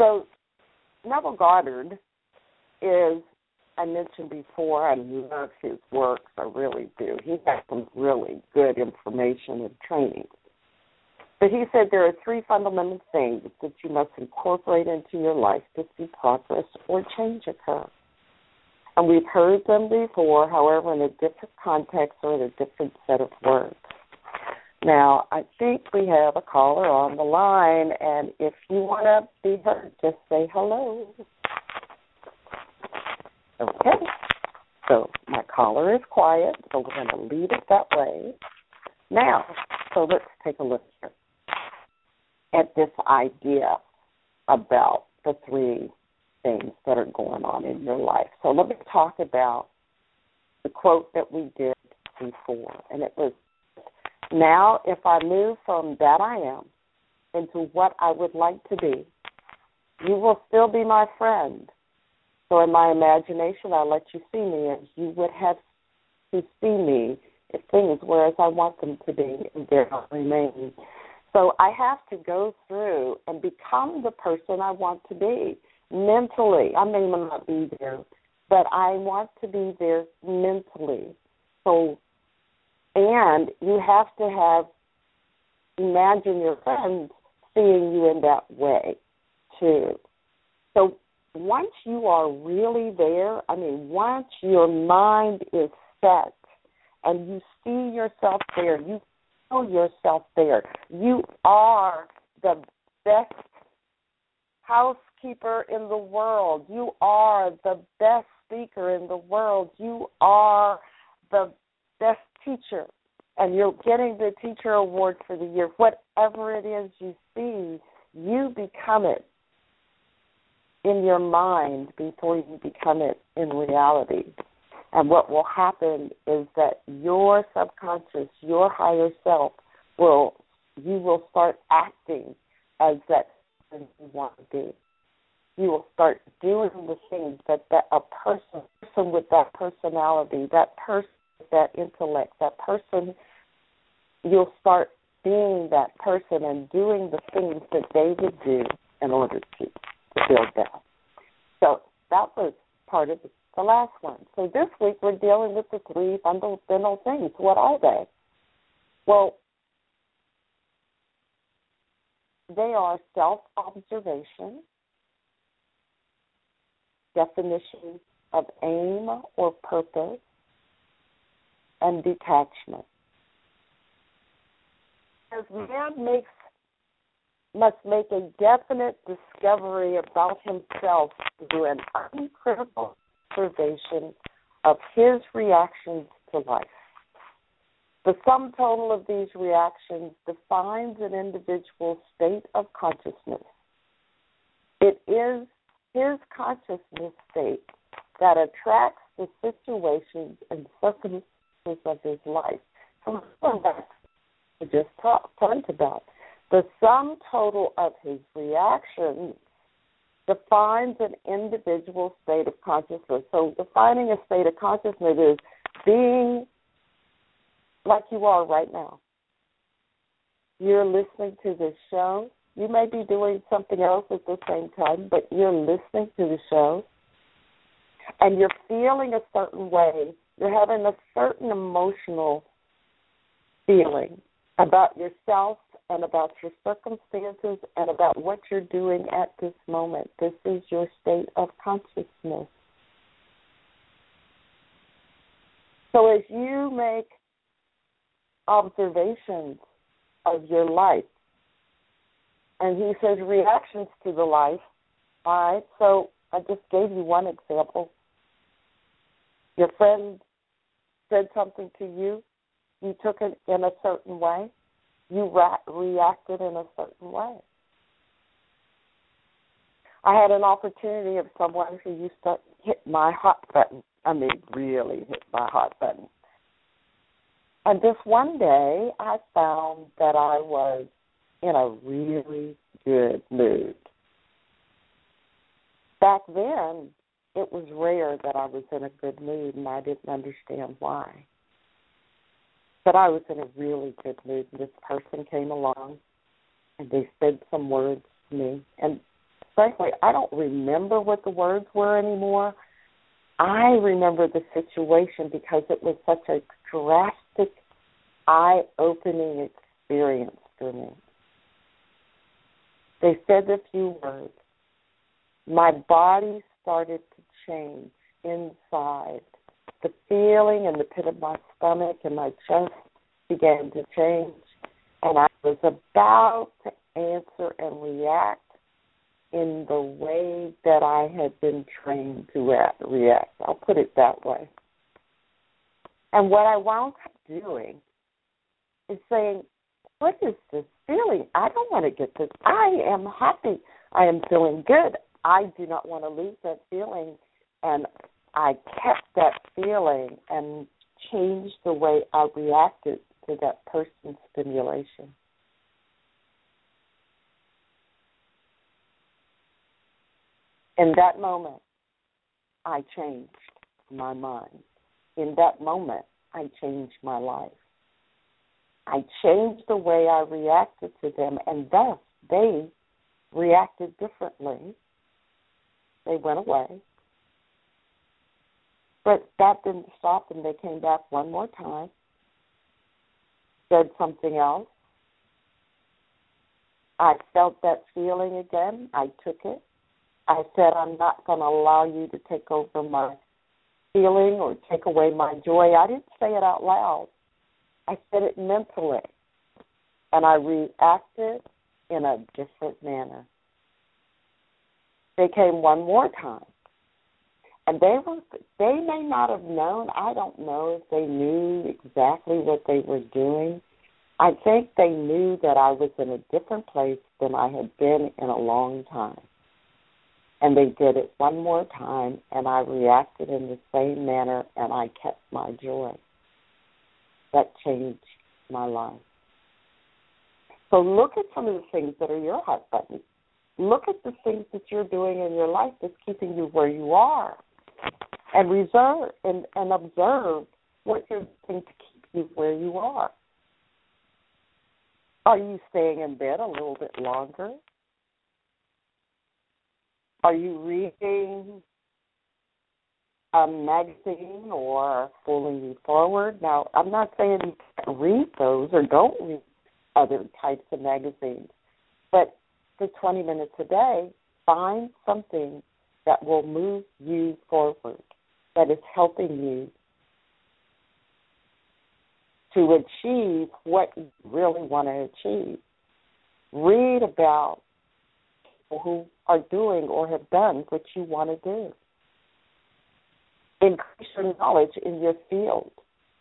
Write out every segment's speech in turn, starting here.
So Neville Goddard is, I mentioned before, I love his works, I really do. He has some really good information and training. But he said there are 3 fundamental things that you must incorporate into your life to see progress or change occur. And we've heard them before, however, in a different context or in a different set of words. Now, I think we have a caller on the line, and if you want to be heard, just say hello. Okay. So my caller is quiet, so we're going to leave it that way. Now, so let's take a look at this idea about the 3 things that are going on in your life. So let me talk about the quote that we did before, and it was, now if I move from that I am into what I would like to be, you will still be my friend. So in my imagination, I'll let you see me as you would have to see me if things were as I want them to be, and there I'll remain. So I have to go through and become the person I want to be mentally. I may not be there, but I want to be there mentally. So, and you have to imagine your friends seeing you in that way too. So once you are really there, once your mind is set and you see yourself there, you feel yourself there, you are the best housekeeper in the world, you are the best speaker in the world, you are the best teacher, and you're getting the teacher award for the year. Whatever it is you see, you become it in your mind before you become it in reality. And what will happen is that your subconscious, your higher self, you will start acting as that person you want to be. You will start doing the things that a person with that personality, that person with that intellect, that person, you'll start being that person and doing the things that they would do in order to build that. So that was part of the last one. So this week we're dealing with the 3 fundamental things. What are they? Well, they are self-observation, definition of aim or purpose, and detachment. As man must make a definite discovery about himself through an uncritical observation of his reactions to life. The sum total of these reactions defines an individual's state of consciousness. It is his consciousness state that attracts the situations and circumstances of his life. So that's we just talked about. The sum total of his reactions defines an individual's state of consciousness. So defining a state of consciousness is being like you are right now. You're listening to this show. You may be doing something else at the same time, but you're listening to the show, and you're feeling a certain way. You're having a certain emotional feeling about yourself and about your circumstances and about what you're doing at this moment. This is your state of consciousness. So as you make observations of your life, and he says reactions to the life, all right, so I just gave you one example. Your friend said something to you, you took it in a certain way, you reacted in a certain way. I had an opportunity of someone who used to hit my hot button. Really hit my hot button. And this one day, I found that I was in a really good mood. Back then, it was rare that I was in a good mood, and I didn't understand why. But I was in a really good mood. This person came along, and they said some words to me. And frankly, I don't remember what the words were anymore. I remember the situation because it was such a drastic, eye-opening experience for me. They said a few words. My body started to change inside. The feeling in the pit of my stomach and my chest began to change, and I was about to answer and react in the way that I had been trained to react. I'll put it that way. And what I wound up doing is saying, what is this feeling? I don't want to get this. I am happy. I am feeling good. I do not want to lose that feeling. And I kept that feeling and changed the way I reacted to that person's stimulation. In that moment, I changed my mind. In that moment, I changed my life. I changed the way I reacted to them, and thus they reacted differently. They went away. But that didn't stop them. They came back one more time, said something else. I felt that feeling again. I took it. I said, I'm not going to allow you to take over my feeling or take away my joy. I didn't say it out loud. I said it mentally. And I reacted in a different manner. They came one more time. And they may not have known. I don't know if they knew exactly what they were doing. I think they knew that I was in a different place than I had been in a long time. And they did it one more time, and I reacted in the same manner, and I kept my joy. That changed my life. So look at some of the things that are your hot buttons. Look at the things that you're doing in your life that's keeping you where you are. And observe what you're doing to keep you where you are. Are you staying in bed a little bit longer? Are you reading a magazine or Fooling You Forward? Now, I'm not saying you can't read those or don't read other types of magazines, but for 20 minutes a day, find something that will move you forward, that is helping you to achieve what you really want to achieve. Read about people who are doing or have done what you want to do. Increase your knowledge in your field.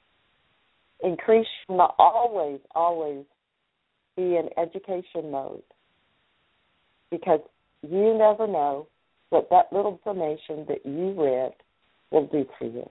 Always be in education mode, because you never know what that little information that you read will do for you.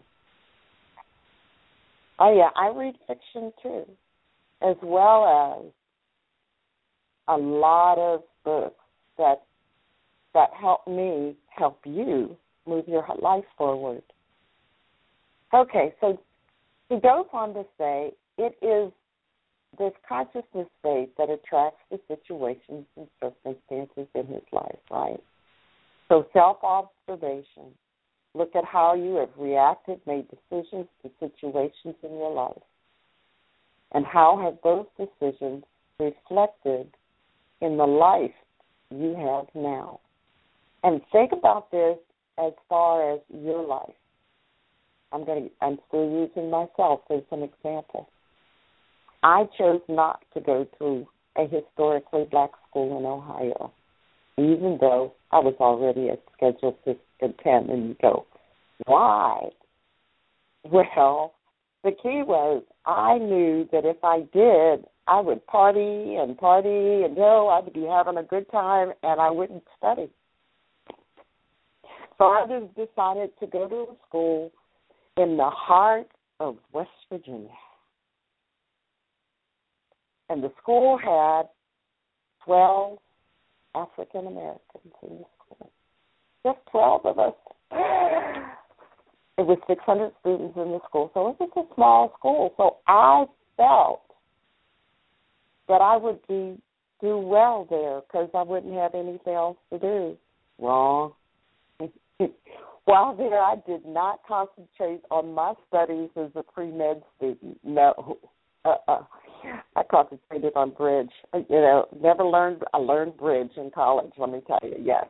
Oh, yeah, I read fiction, too, as well as a lot of books that help me help you move your life forward. Okay, so he goes on to say, it is this consciousness state that attracts the situations and circumstances in his life, right? So self-observation. Look at how you have reacted, made decisions to situations in your life. And how have those decisions reflected in the life you have now? And think about this as far as your life. I'm still using myself as an example. I chose not to go to a historically black school in Ohio, even though I was already at Schedule 10, and you go, why? Well, the key was I knew that if I did, I would party, and I would be having a good time, and I wouldn't study. So I just decided to go to a school in the heart of West Virginia. And the school had 12 African Americans in the school. Just 12 of us. It was 600 students in the school, so it was a small school. So I felt that I would do well there because I wouldn't have anything else to do. Wrong. While there, I did not concentrate on my studies as a pre-med student. No. I concentrated on bridge. Never learned. I learned bridge in college, let me tell you, yes.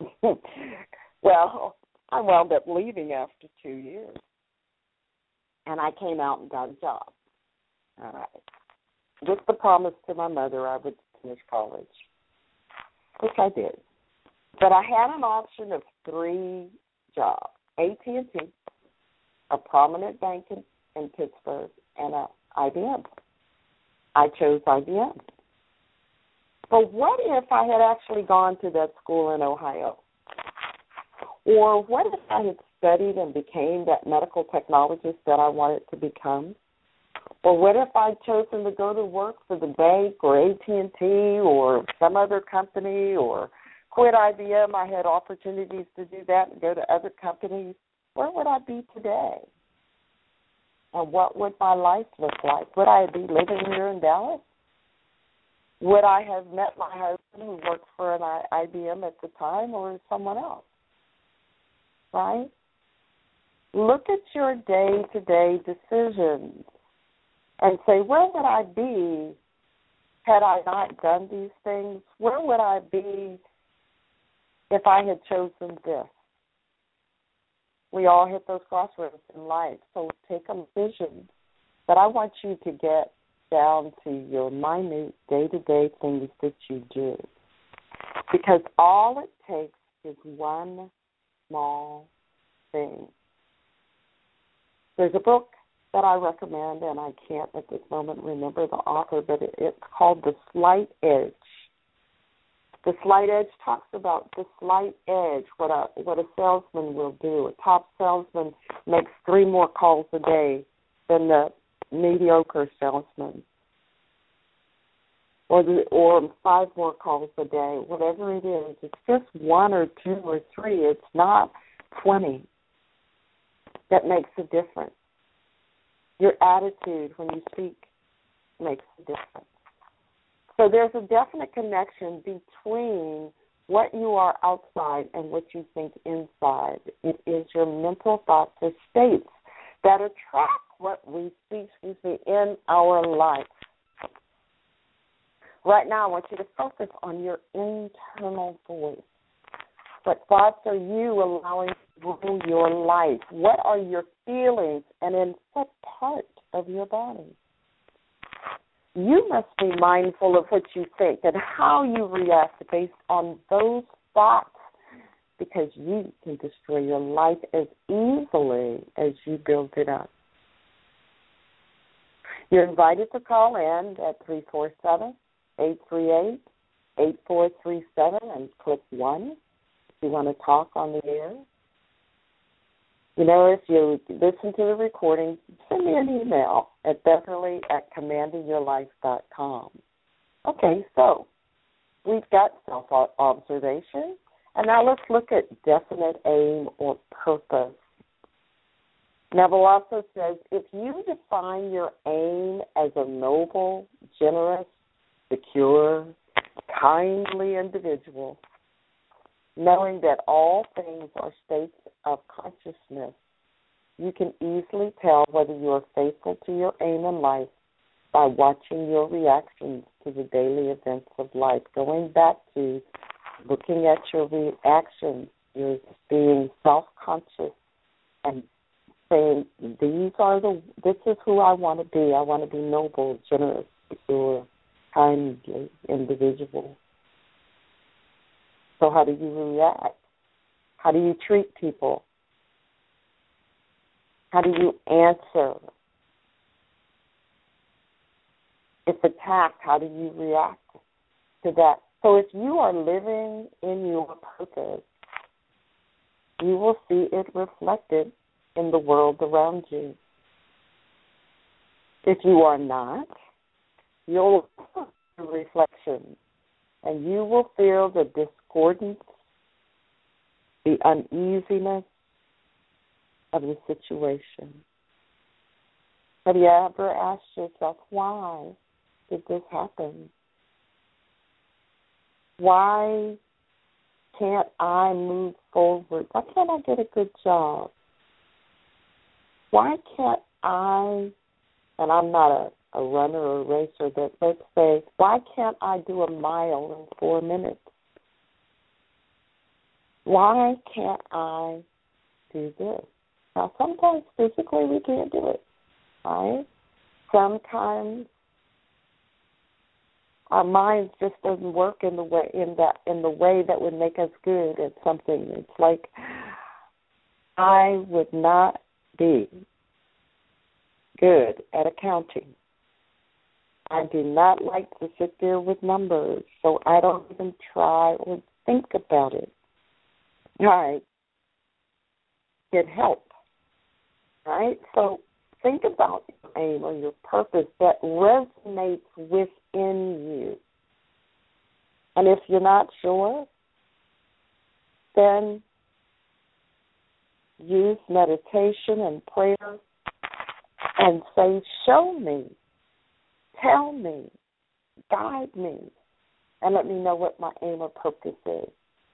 Well, I wound up leaving after 2 years. And I came out and got a job. All right. With the promise to my mother I would finish college, which I did. But I had an option of 3 jobs: AT&T, a prominent bank in Pittsburgh, and IBM. I chose IBM. But what if I had actually gone to that school in Ohio? Or what if I had studied and became that medical technologist that I wanted to become? Or what if I'd chosen to go to work for the bank or AT&T or some other company, or quit IBM? I had opportunities to do that and go to other companies. Where would I be today? And what would my life look like? Would I be living here in Dallas? Would I have met my husband who worked for an IBM at the time, or someone else? Right? Look at your day-to-day decisions and say, where would I be had I not done these things? Where would I be if I had chosen this? We all hit those crossroads in life, so take a vision. But I want you to get down to your minute day-to-day things that you do, because all it takes is one small thing. There's a book that I recommend, and I can't at this moment remember the author, but it's called The Slight Edge. The Slight Edge talks about the slight edge, what a salesman will do. A top salesman makes 3 more calls a day than the mediocre salesman, or 5 more calls a day, whatever it is. It's just 1 or 2 or 3. It's not 20 that makes a difference. Your attitude when you speak makes a difference. So there's a definite connection between what you are outside and what you think inside. It is your mental thoughts or states that attract what we see in our life. Right now, I want you to focus on your internal voice. What thoughts are you allowing to rule your life? What are your feelings, and in what part of your body? You must be mindful of what you think and how you react based on those thoughts, because you can destroy your life as easily as you build it up. You're invited to call in at 347-838-8437 and click 1 if you want to talk on the air. If you listen to the recording, send me an email at Beverly@commandingyourlife.com. Okay, so we've got self-observation, and now let's look at definite aim or purpose. Neville also says, if you define your aim as a noble, generous, secure, kindly individual, knowing that all things are states of consciousness, you can easily tell whether you are faithful to your aim in life by watching your reactions to the daily events of life. Going back to looking at your reactions, you're being self-conscious and saying, this is who I want to be. I want to be noble, generous, secure, kindly individual. So how do you react? How do you treat people? How do you answer? If attacked, how do you react to that? So if you are living in your purpose, you will see it reflected in the world around you. If you are not, you'll see the reflection, and you will feel the discordance, the uneasiness of the situation. Have you ever asked yourself, why did this happen? Why can't I move forward? Why can't I get a good job? Why can't I, and I'm not a runner or a racer, but let's say, why can't I do a mile in 4 minutes? Why can't I do this? Now, sometimes physically we can't do it, right? Sometimes our minds just doesn't work in the way that would make us good at something. It's like I would not be good at accounting. I do not like to sit there with numbers, so I don't even try or think about it. All right. Get help. Right? So think about your aim or your purpose that resonates within you. And if you're not sure, then use meditation and prayer and say, show me, tell me, guide me, and let me know what my aim or purpose is.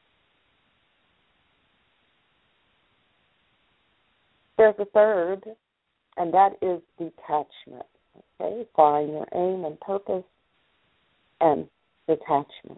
There's a third, and that is detachment. Okay, find your aim and purpose and detachment.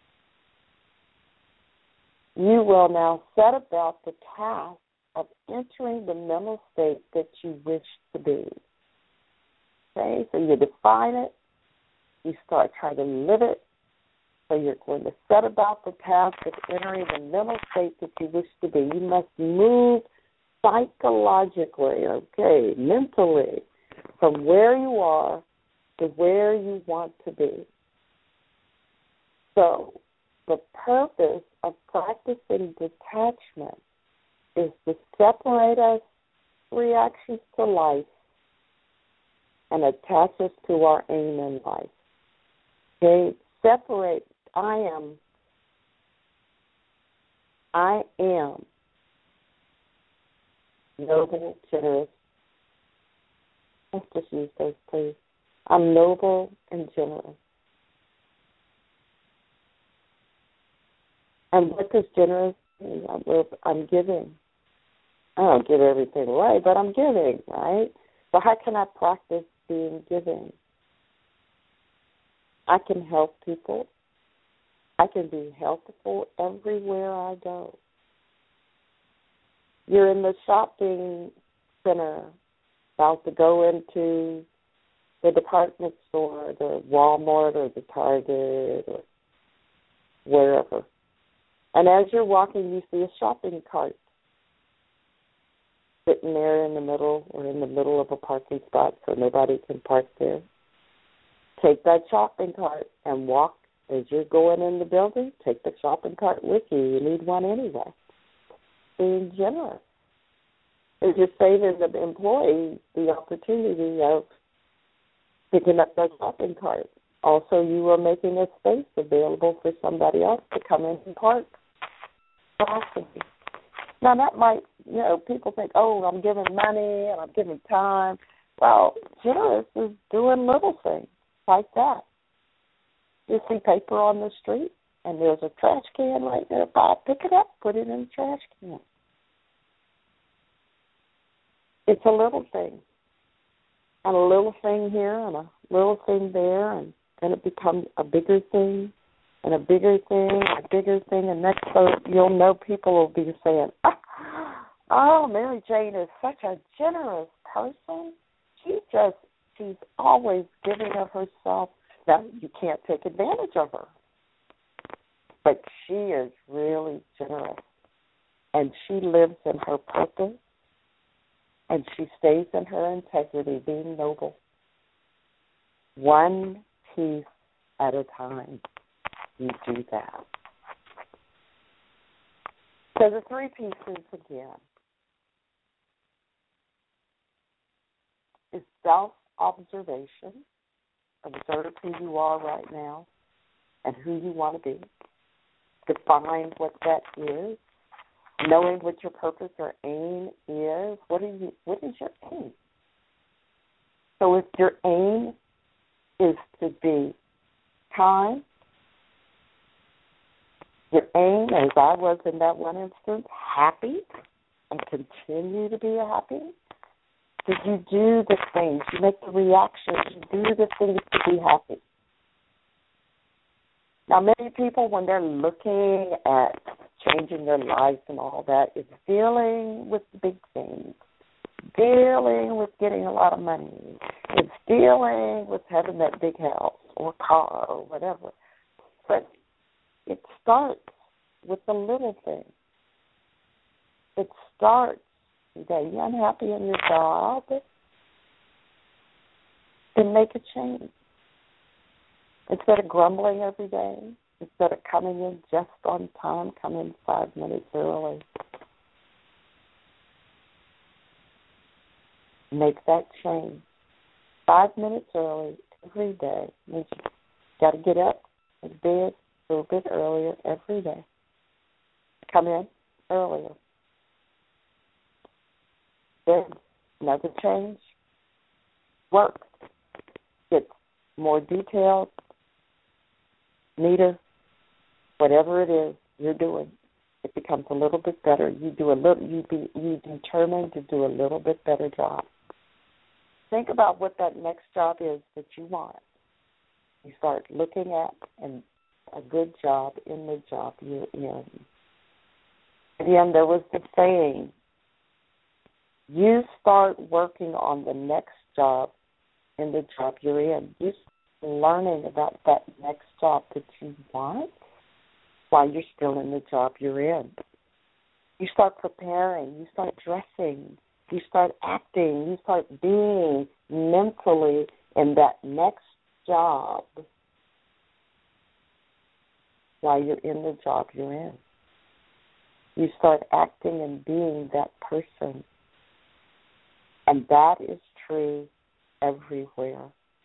You will now set about the task of entering the mental state that you wish to be. Okay, so you define it, you start trying to live it, so you're going to set about the task of entering the mental state that you wish to be. You must move psychologically, okay, mentally, from where you are to where you want to be. So the purpose of practicing detachment is to separate us reactions to life and attach us to our aim in life. Okay, separate. I am noble, generous. Let's just use those, please. I'm noble and generous. And what does generous mean? I'm giving. I don't give everything away, but I'm giving, right? So how can I practice being giving? I can help people. I can be helpful everywhere I go. You're in the shopping center, about to go into the department store, the Walmart or the Target or wherever. And as you're walking, you see a shopping cart sitting there in the middle or in the middle of a parking spot so nobody can park there. Take that shopping cart and walk as you're going in the building. Take the shopping cart with you. You need one anyway. Being generous. It's just saving the employee the opportunity of picking up that shopping cart. Also, you are making a space available for somebody else to come in and park. Awesome. Now, that might, people think, oh, I'm giving money and I'm giving time. Well, generous is doing little things like that. You see paper on the street and there's a trash can right nearby. Pick it up, put it in the trash can. It's a little thing. And a little thing here and a little thing there, and then it becomes a bigger thing and a bigger thing, and a bigger thing, and next you'll know people will be saying, oh, Mary Jane is such a generous person. She's always giving of herself. Now, you can't take advantage of her, but she is really generous, and she lives in her purpose, and she stays in her integrity, being noble. One piece at a time, you do that. So the three pieces again is self-observation. Observe who you are right now and who you want to be. Define what that is. Knowing what your purpose or aim is. What is your aim? So if your aim is to be kind, Your aim, as I was in that one instance, happy and continue to be happy. Did you do the things, you make the reactions, you do the things to be happy? Now, many people, when they're looking at changing their lives and all that, is dealing with the big things, dealing with getting a lot of money, it's dealing with having that big house or car or whatever. But it starts with the little things. It starts, are you unhappy in your job? Then make a change. Instead of grumbling every day, instead of coming in just on time, come in 5 minutes early. Make that change. 5 minutes early every day means you got to get up in bed a little bit earlier every day. Come in earlier. Then another change. Work. Get more detailed, neater, whatever it is you're doing. It becomes a little bit better. You determine to do a little bit better job. Think about what that next job is that you want. You start looking at a good job in the job you're in. Again, there was the saying, you start working on the next job in the job you're in. You start learning about that next job that you want while you're still in the job you're in. You start preparing. You start dressing. You start acting. You start being mentally in that next job while you're in the job you're in. You start acting and being that person. And that is true everywhere.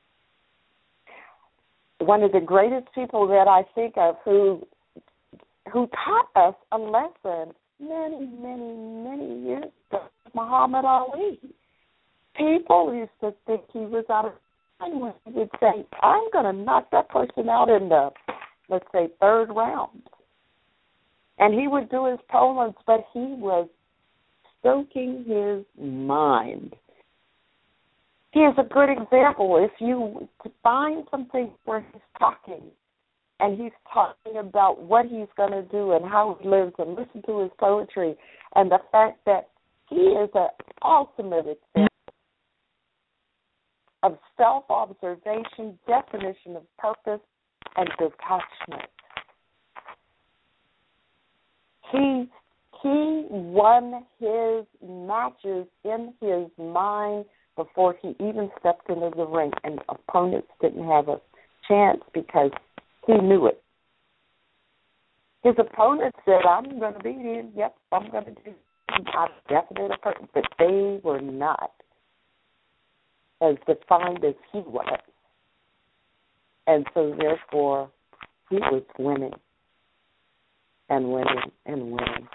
One of the greatest people that I think of who taught us a lesson many years ago, Muhammad Ali. People used to think he was out of line when he would say, I'm going to knock that person out in the, let's say, third round. And he would do his poems, but he was stoking his mind. He is a good example. If you find something where he's talking and he's talking about what he's going to do and how he lives and listen to his poetry and the fact that he is an ultimate example of self-observation, definition of purpose, and detachment. He won his matches in his mind before he even stepped into the ring, and opponents didn't have a chance because he knew it. His opponent said, I'm going to beat him. Yep, I'm going to do it. I'm definitely a person. But they were not as defined as he was. And so, therefore, he was winning and winning and winning.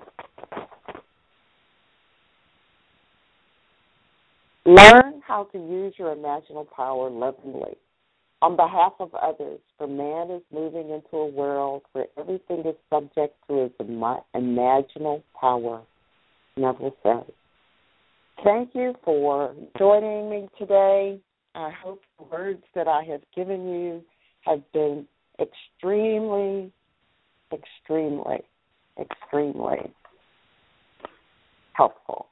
Learn how to use your imaginal power lovingly on behalf of others, for man is moving into a world where everything is subject to his imaginal power, Neville says. Thank you for joining me today. I hope the words that I have given you have been extremely helpful.